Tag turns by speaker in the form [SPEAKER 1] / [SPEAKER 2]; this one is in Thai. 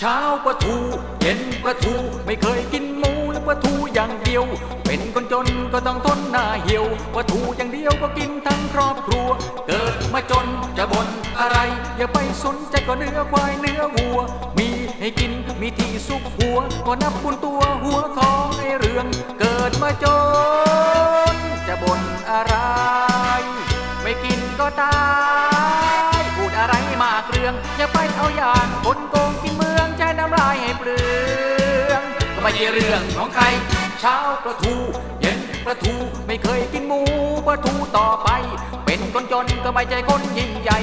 [SPEAKER 1] เช้าปลาทูเย็นปลาทูไม่เคยกินหมูและปลาทูอย่างเดียวเป็นคนจนก็ต้องทนหน้าเหี่ยวปลาทูอย่างเดียวก็กินทั้งครอบครัวเกิดมาจนจะบ่นอะไรอย่าไปสนใจก็เนื้อควายเนื้อวัวมีให้กินมีที่ซุกหัวก็นับบุญตัวหัวของไอ้เรื่องเกิดมาจนจะบ่นอะไรไม่กินก็ตายพูดอะไรมากเรื่องอย่าไปเอาอย่างคนโกงกินเมืองใช้น้ำลายให้เปลืองก็ไม่ใช่เรื่องของใครเช้าปลาทูเย็นปลาทูไม่เคยกินหมูปลาทูต่อไปเป็นคนจนก็ไม่ใช่คนยิ่งใหญ่